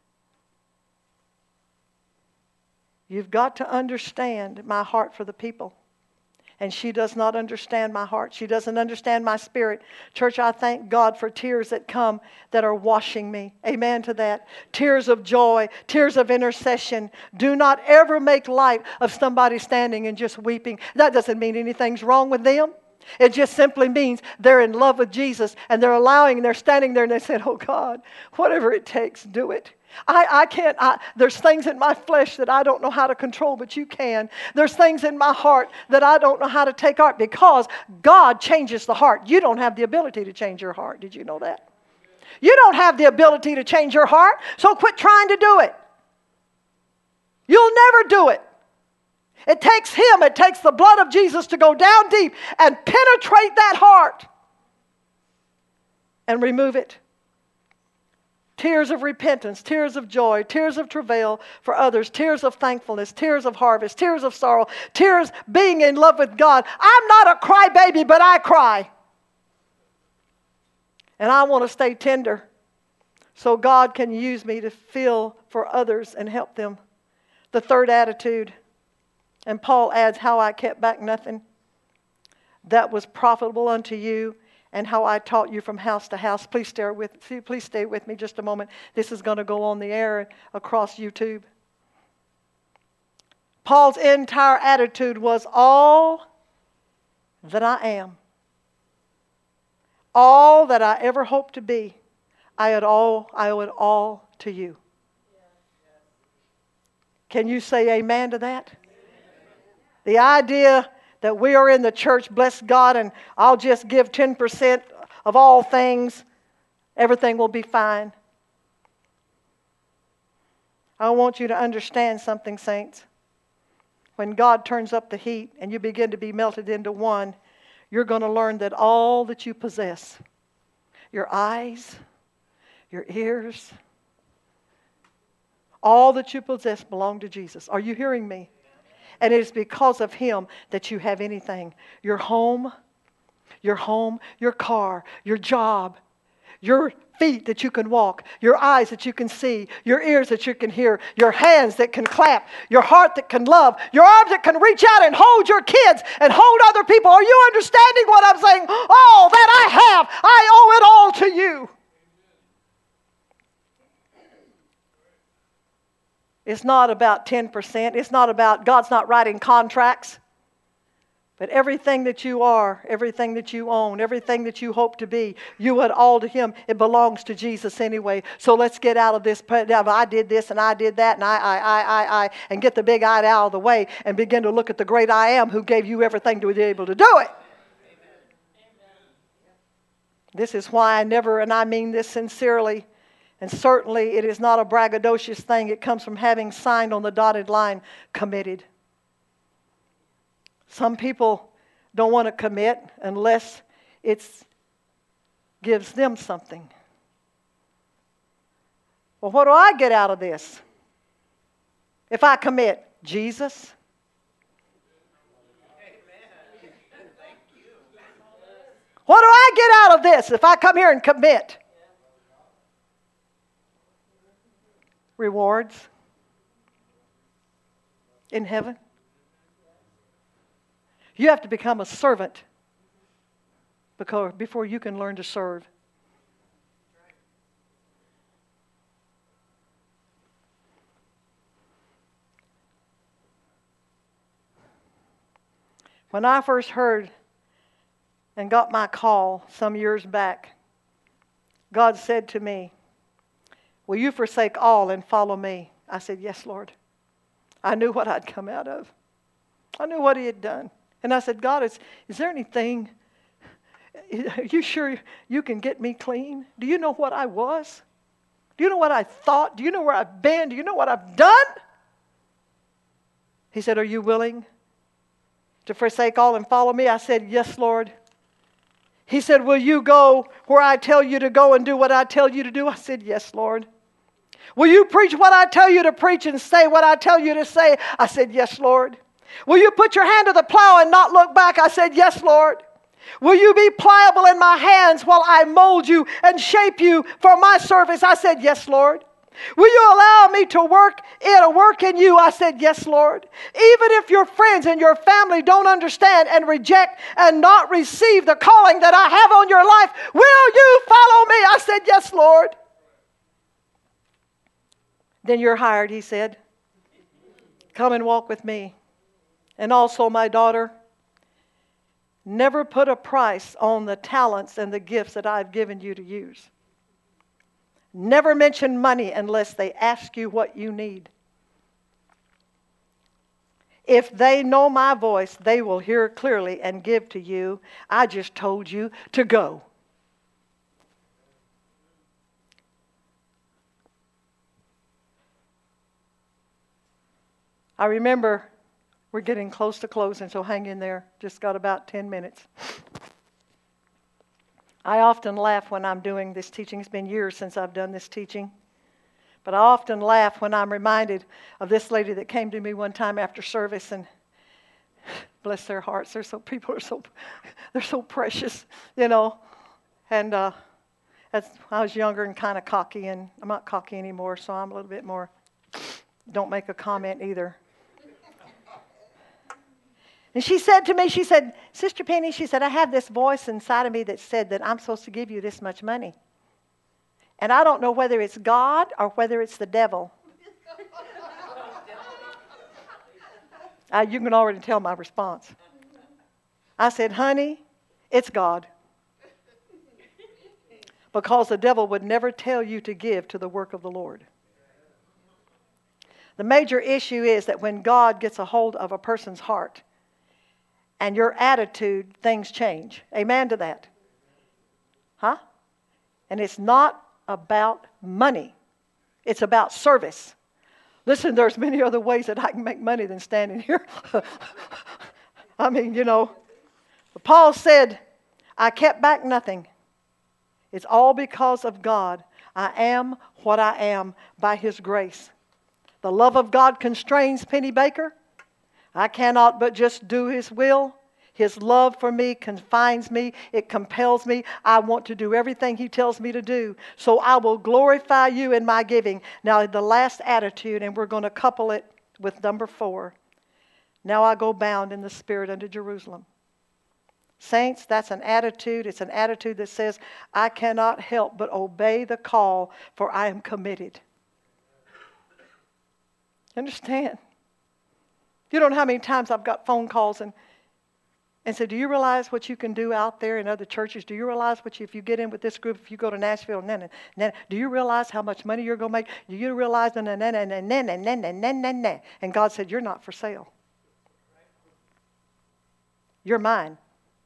You've got to understand my heart for the people. And she does not understand my heart. She doesn't understand my spirit. Church, I thank God for tears that come that are washing me. Amen to that. Tears of joy, tears of intercession. Do not ever make light of somebody standing and just weeping. That doesn't mean anything's wrong with them. It just simply means they're in love with Jesus, and they're standing there and they said, oh God, whatever it takes, do it. I can't, there's things in my flesh that I don't know how to control, but you can. There's things in my heart that I don't know how to take out, because God changes the heart. You don't have the ability to change your heart. Did you know that? You don't have the ability to change your heart, so quit trying to do it. You'll never do it. It takes Him, it takes the blood of Jesus to go down deep and penetrate that heart and remove it. Tears of repentance, tears of joy, tears of travail for others, tears of thankfulness, tears of harvest, tears of sorrow, tears being in love with God. I'm not a crybaby, but I cry. And I want to stay tender so God can use me to feel for others and help them. The third attitude, and Paul adds, how I kept back nothing that was profitable unto you, and how I taught you from house to house. Please stay with me just a moment. This is going to go on the air across YouTube. Paul's entire attitude was all that I am. All that I ever hoped to be, I owe it all to you. Can you say amen to that? The idea that we are in the church, bless God, and I'll just give 10% of all things, everything will be fine. I want you to understand something, saints. When God turns up the heat and you begin to be melted into one, you're going to learn that all that you possess, your eyes, your ears, all that you possess belong to Jesus. Are you hearing me? And it is because of Him that you have anything. Your home, your car, your job, your feet that you can walk, your eyes that you can see, your ears that you can hear, your hands that can clap, your heart that can love, your arms that can reach out and hold your kids and hold other people. Are you understanding what I'm saying? All that I have, I owe it all to you. It's not about 10%. It's not about, God's not writing contracts. But everything that you are, everything that you own, everything that you hope to be, you owe it all to Him. It belongs to Jesus anyway. So let's get out of this, I did this and I did that and I, and get the big I out of the way and begin to look at the great I Am who gave you everything to be able to do it. This is why I never, and I mean this sincerely, and certainly it is not a braggadocious thing. It comes from having signed on the dotted line, committed. Some people don't want to commit unless it gives them something. Well, what do I get out of this? If I commit, Jesus. What do I get out of this if I come here and commit? Rewards in heaven. You have to become a servant before you can learn to serve. When I first heard and got my call some years back, God said to me, will you forsake all and follow me? I said, yes, Lord. I knew what I'd come out of. I knew what He had done. And I said, God, is there anything, are you sure you can get me clean? Do you know what I was? Do you know what I thought? Do you know where I've been? Do you know what I've done? He said, are you willing to forsake all and follow me? I said, yes, Lord. He said, will you go where I tell you to go and do what I tell you to do? I said, yes, Lord. Will you preach what I tell you to preach and say what I tell you to say? I said, yes, Lord. Will you put your hand to the plow and not look back? I said, yes, Lord. Will you be pliable in my hands while I mold you and shape you for my service? I said, yes, Lord. Will you allow me to work in you? I said, yes, Lord. Even if your friends and your family don't understand and reject and not receive the calling that I have on your life, will you follow me? I said, yes, Lord. Then you're hired, he said. Come and walk with me. And also, my daughter, never put a price on the talents and the gifts that I've given you to use. Never mention money unless they ask you what you need. If they know my voice, they will hear clearly and give to you. I just told you to go. I remember, we're getting close to closing, so hang in there. Just got about 10 minutes. I often laugh when I'm doing this teaching. It's been years since I've done this teaching. But I often laugh when I'm reminded of this lady that came to me one time after service, and bless their hearts, they're so precious, you know. And I was younger and kind of cocky, and I'm not cocky anymore, so I'm a little bit more, don't make a comment either. And she said to me, she said, Sister Penny, she said, I have this voice inside of me that said that I'm supposed to give you this much money. And I don't know whether it's God or whether it's the devil. You can already tell my response. I said, honey, it's God. Because the devil would never tell you to give to the work of the Lord. The major issue is that when God gets a hold of a person's heart, and your attitude, things change. Amen to that. Huh? And it's not about money. It's about service. Listen, there's many other ways that I can make money than standing here. I mean, you know. Paul said, I kept back nothing. It's all because of God. I am what I am by His grace. The love of God constrains Penny Baker. I cannot but just do His will. His love for me confines me. It compels me. I want to do everything He tells me to do. So I will glorify You in my giving. Now, the last attitude, and we're going to couple it with number 4. Now I go bound in the Spirit unto Jerusalem. Saints, that's an attitude. It's an attitude that says, I cannot help but obey the call, for I am committed. Understand? You don't know how many times I've got phone calls and said, do you realize what you can do out there in other churches? Do you realize if you get in with this group, if you go to Nashville, do you realize how much money you're going to make? Do you realize, and God said, you're not for sale. You're mine.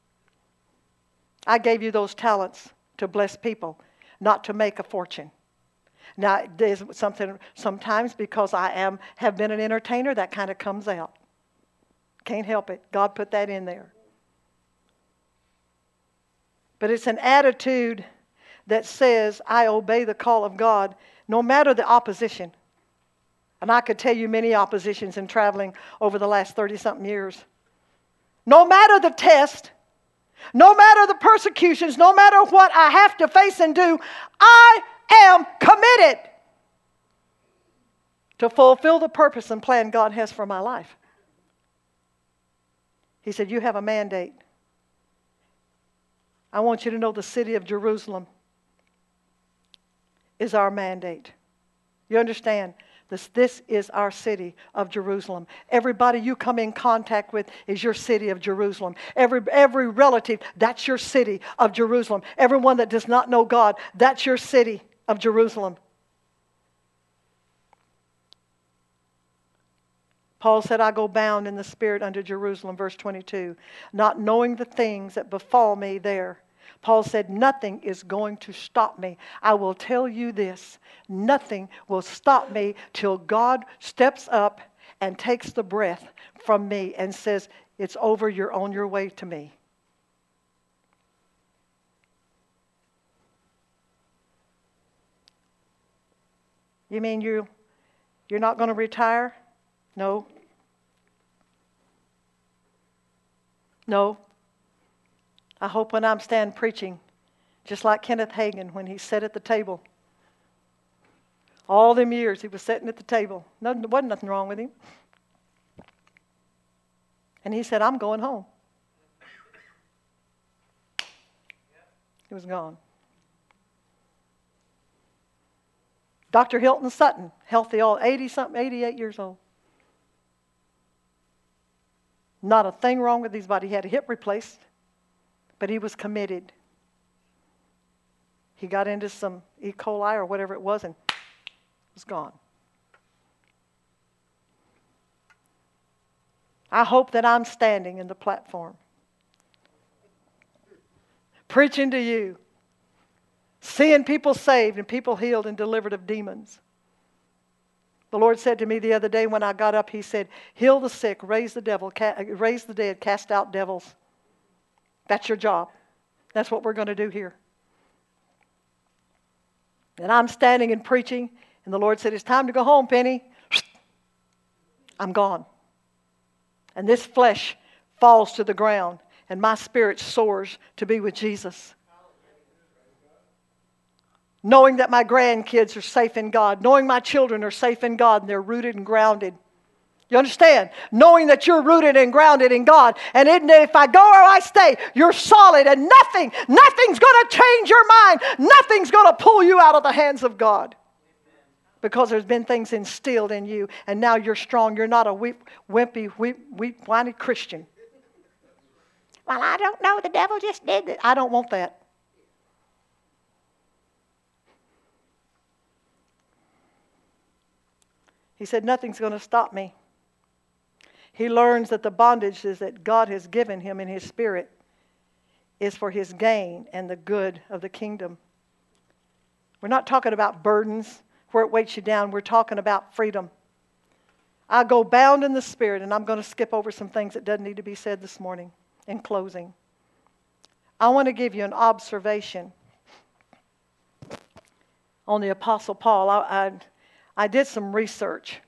I gave you those talents to bless people, not to make a fortune. Now, there's something sometimes because I have been an entertainer, that kind of comes out. Can't help it. God put that in there. But it's an attitude that says, I obey the call of God, no matter the opposition. And I could tell you many oppositions in traveling over the last 30-something years. No matter the test, no matter the persecutions, no matter what I have to face and do, I am committed to fulfill the purpose and plan God has for my life. He said, you have a mandate. I want you to know the city of Jerusalem is our mandate. You understand? This is our city of Jerusalem. Everybody you come in contact with is your city of Jerusalem. Every relative, that's your city of Jerusalem. Everyone that does not know God, that's your city of Jerusalem. Paul said, I go bound in the Spirit unto Jerusalem, verse 22, not knowing the things that befall me there. Paul said, nothing is going to stop me. I will tell you this, nothing will stop me till God steps up and takes the breath from me and says, it's over, you're on your way to me. You mean you're not going to retire? No. No. I hope when I'm standing preaching, just like Kenneth Hagin when he sat at the table, all them years he was sitting at the table. There wasn't nothing wrong with him. And he said, I'm going home. He was gone. Dr. Hilton Sutton, healthy, all 80-something, 88 years old. Not a thing wrong with his body. He had a hip replaced, but he was committed. He got into some E. coli or whatever it was and was gone. I hope that I'm standing in the platform, preaching to you, seeing people saved and people healed and delivered of demons. The Lord said to me the other day when I got up, He said, heal the sick, raise the dead, cast out devils. That's your job. That's what we're going to do here. And I'm standing and preaching, and the Lord said, it's time to go home, Penny. I'm gone. And this flesh falls to the ground, and my spirit soars to be with Jesus. Knowing that my grandkids are safe in God, knowing my children are safe in God, and they're rooted and grounded. You understand? Knowing that you're rooted and grounded in God, and if I go or I stay, you're solid, and nothing's going to change your mind. Nothing's going to pull you out of the hands of God. Because there's been things instilled in you, and now you're strong. You're not a wimpy, whiny Christian. Well, I don't know. The devil just did it. I don't want that. He said, nothing's going to stop me. He learns that the bondages that God has given him in his spirit is for his gain and the good of the kingdom. We're not talking about burdens where it weights you down. We're talking about freedom. I go bound in the spirit, and I'm going to skip over some things that doesn't need to be said this morning in closing. I want to give you an observation on the Apostle Paul. I did some research.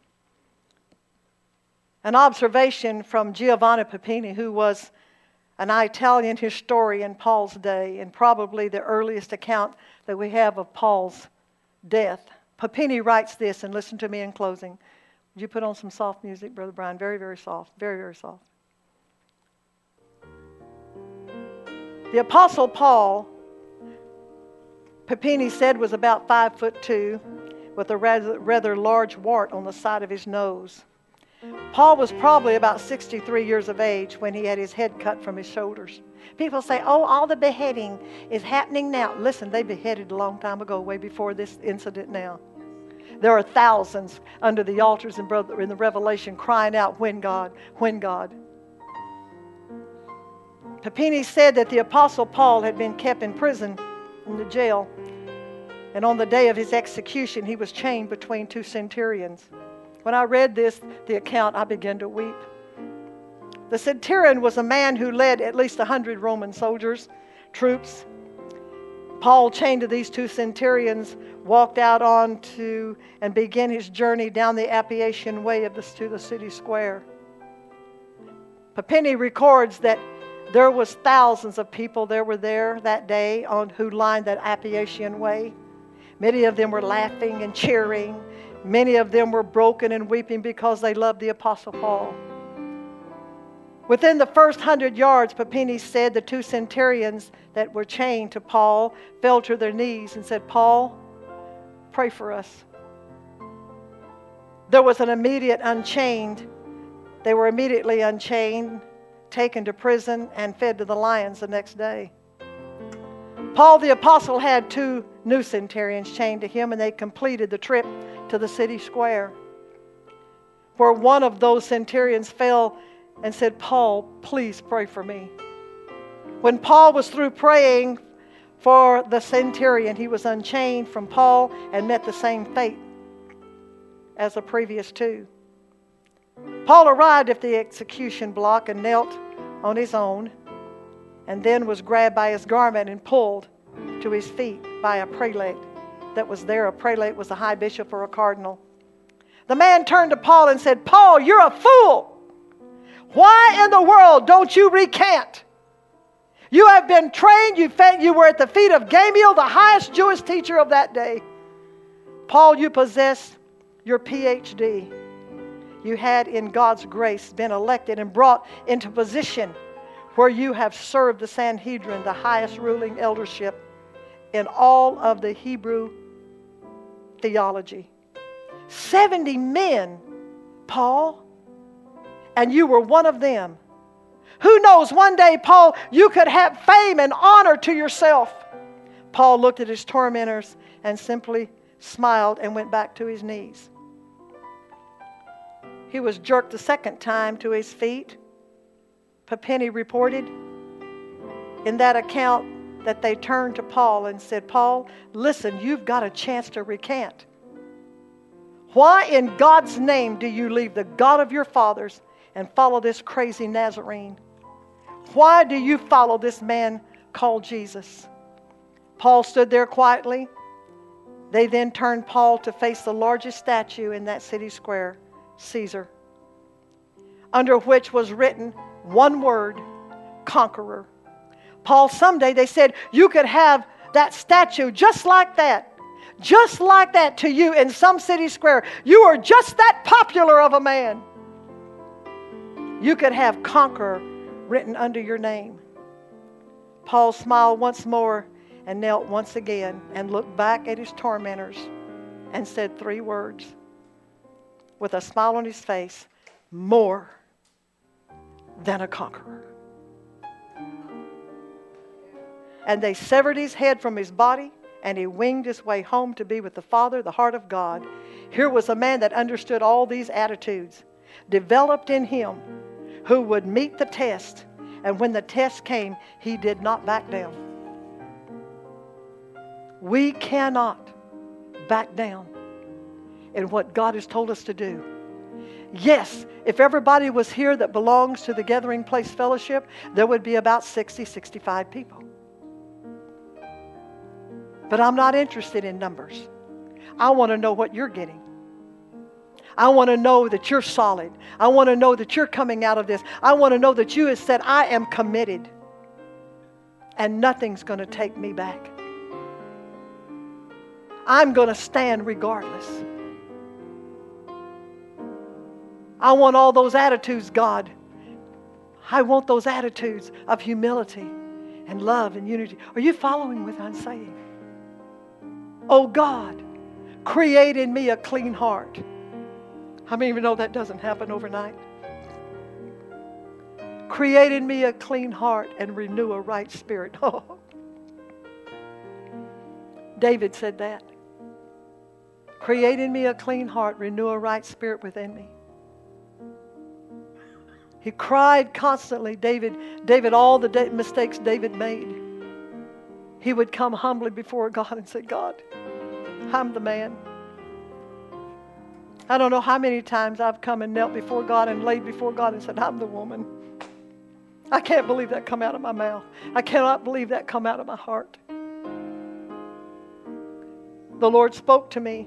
An observation from Giovanni Papini, who was an Italian historian in Paul's day, and probably the earliest account that we have of Paul's death. Papini writes this, and listen to me in closing. Would you put on some soft music, Brother Brian? Very, very soft. Very, very soft. The Apostle Paul, Papini said, was about 5'2", with a rather large wart on the side of his nose. Paul was probably about 63 years of age when he had his head cut from his shoulders. People say, oh, all the beheading is happening now. Listen, they beheaded a long time ago, way before this incident now. There are thousands under the altars in the Revelation crying out, when God, when God. Papini said that the Apostle Paul had been kept in prison, in the jail, and on the day of his execution, he was chained between two centurions. When I read the account, I began to weep. The centurion was a man who led at least 100 Roman soldiers, troops. Paul, chained to these two centurions, walked out onto and began his journey down the Appian Way to the city square. Papini records that there was thousands of people that were there that day who lined that Appian Way. Many of them were laughing and cheering. Many of them were broken and weeping because they loved the Apostle Paul. Within the first 100 yards, Papini said the two centurions that were chained to Paul fell to their knees and said, Paul, pray for us. There was an immediate unchained. They were immediately unchained, taken to prison, and fed to the lions the next day. Paul the Apostle had two new centurions chained to him, and they completed the trip to the city square, where one of those centurions fell and said, Paul, please pray for me. When Paul was through praying for the centurion, he was unchained from Paul and met the same fate as the previous two. Paul arrived at the execution block and knelt on his own, and then was grabbed by his garment and pulled to his feet by a prelate. that was there. A prelate was a high bishop or a cardinal. The man turned to Paul and said, Paul, you're a fool. Why in the world don't you recant? You have been trained. You were at the feet of Gamaliel, the highest Jewish teacher of that day. Paul, you possess your PhD. You had, in God's grace, been elected and brought into position where you have served the Sanhedrin, the highest ruling eldership in all of the Hebrew theology. 70 men, Paul, and you were one of them. Who knows, one day, Paul, you could have fame and honor to yourself. Paul looked at his tormentors and simply smiled and went back to his knees. He was jerked a second time to his feet. Papenny reported in that account that they turned to Paul and said, Paul, listen, you've got a chance to recant. Why in God's name do you leave the God of your fathers and follow this crazy Nazarene? Why do you follow this man called Jesus? Paul stood there quietly. They then turned Paul to face the largest statue in that city square, Caesar, under which was written one word, conqueror. Paul, someday they said you could have that statue just like that to you in some city square. You are just that popular of a man. You could have conqueror written under your name. Paul smiled once more and knelt once again and looked back at his tormentors and said 3 words with a smile on his face, more than a conqueror. And they severed his head from his body, and he winged his way home to be with the Father, the heart of God. Here was a man that understood all these attitudes, developed in him, who would meet the test. And when the test came, he did not back down. We cannot back down in what God has told us to do. Yes, if everybody was here that belongs to the Gathering Place Fellowship, there would be about 60, 65 people. But I'm not interested in numbers. I want to know what you're getting. I want to know that you're solid. I want to know that you're coming out of this. I want to know that you have said, I am committed. And nothing's going to take me back. I'm going to stand regardless. I want all those attitudes, God. I want those attitudes of humility and love and unity. Are you following what I'm saying? Oh God, create in me a clean heart. How many of you know that doesn't happen overnight? Create in me a clean heart and renew a right spirit. Oh. David said that. Create in me a clean heart, renew a right spirit within me. He cried constantly. David, all the mistakes David made. He would come humbly before God and say, God, I'm the man. I don't know how many times I've come and knelt before God and laid before God and said, I'm the woman. I can't believe that come out of my mouth. I cannot believe that come out of my heart. The Lord spoke to me.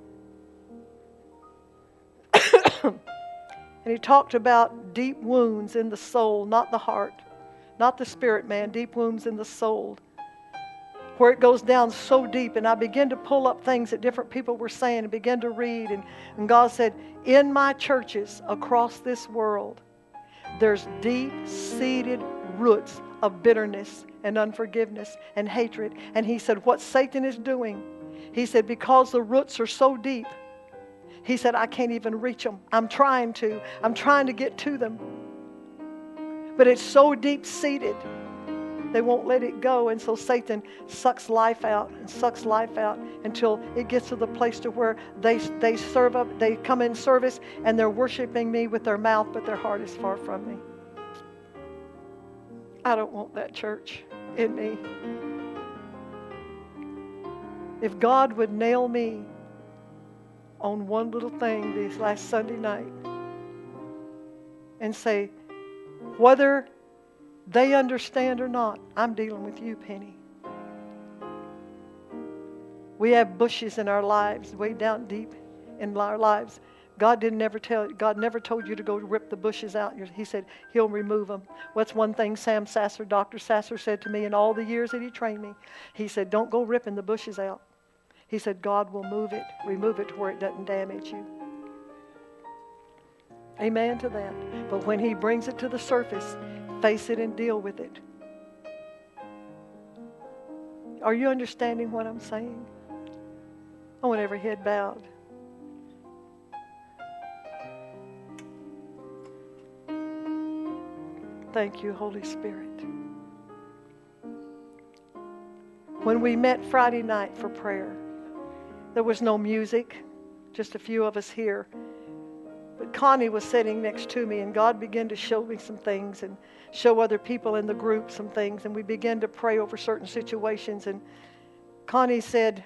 And He talked about deep wounds in the soul, not the heart, not the spirit, man, deep wounds in the soul, where it goes down so deep. And I began to pull up things that different people were saying and began to read. And God said, in my churches across this world, there's deep-seated roots of bitterness and unforgiveness and hatred. And He said, what Satan is doing, He said, because the roots are so deep, He said, I can't even reach them. I'm trying to get to them. But it's so deep-seated, they won't let it go. And so Satan sucks life out and sucks life out until it gets to the place to where they come in service and they're worshiping me with their mouth, but their heart is far from me. I don't want that, church, in me. If God would nail me on one little thing this last Sunday night and say, whether they understand or not, I'm dealing with you, Penny. We have bushes in our lives, way down deep in our lives. God never told you to go rip the bushes out. He said He'll remove them. What's one thing Dr. Sasser said to me in all the years that he trained me? He said, don't go ripping the bushes out. He said, God will remove it to where it doesn't damage you. Amen to that. But when He brings it to the surface, face it and deal with it. Are you understanding what I'm saying? I want every head bowed. Thank you, Holy Spirit. When we met Friday night for prayer, there was no music, just a few of us here. But Connie was sitting next to me, and God began to show me some things and show other people in the group some things. And we began to pray over certain situations. And Connie said,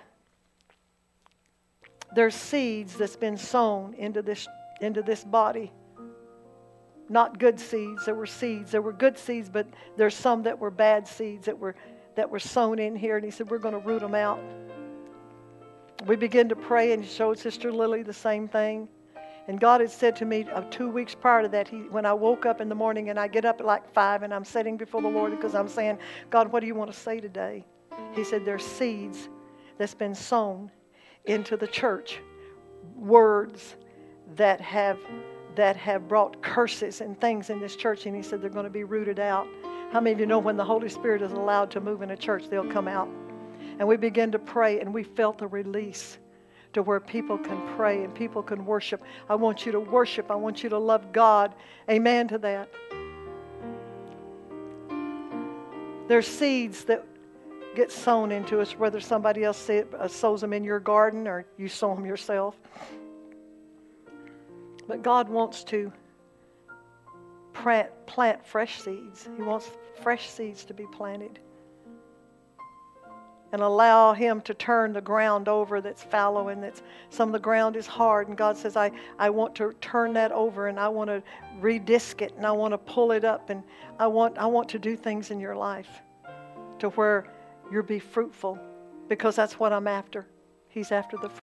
there's seeds that's been sown into this body. Not good seeds. There were seeds. There were good seeds, but there's some that were bad seeds that were sown in here. And he said, we're going to root them out. We began to pray, and he showed Sister Lily the same thing. And God had said to me 2 weeks prior to that, when I woke up in the morning, and I get up at like 5, and I'm sitting before the Lord because I'm saying, God, what do you want to say today? He said, there's seeds that's been sown into the church. Words that have brought curses and things in this church. And he said they're going to be rooted out. How many of you know when the Holy Spirit is allowed to move in a church, they'll come out? And we began to pray, and we felt a release to where people can pray and people can worship. I want you to worship. I want you to love God. Amen to that. There's seeds that get sown into us, whether somebody else sows them in your garden or you sow them yourself. But God wants to plant fresh seeds. He wants fresh seeds to be planted. And allow Him to turn the ground over that's fallow and some of the ground is hard. And God says, I want to turn that over, and I want to redisc it, and I want to pull it up, and I want to do things in your life to where you'll be fruitful, because that's what I'm after. He's after the fruit.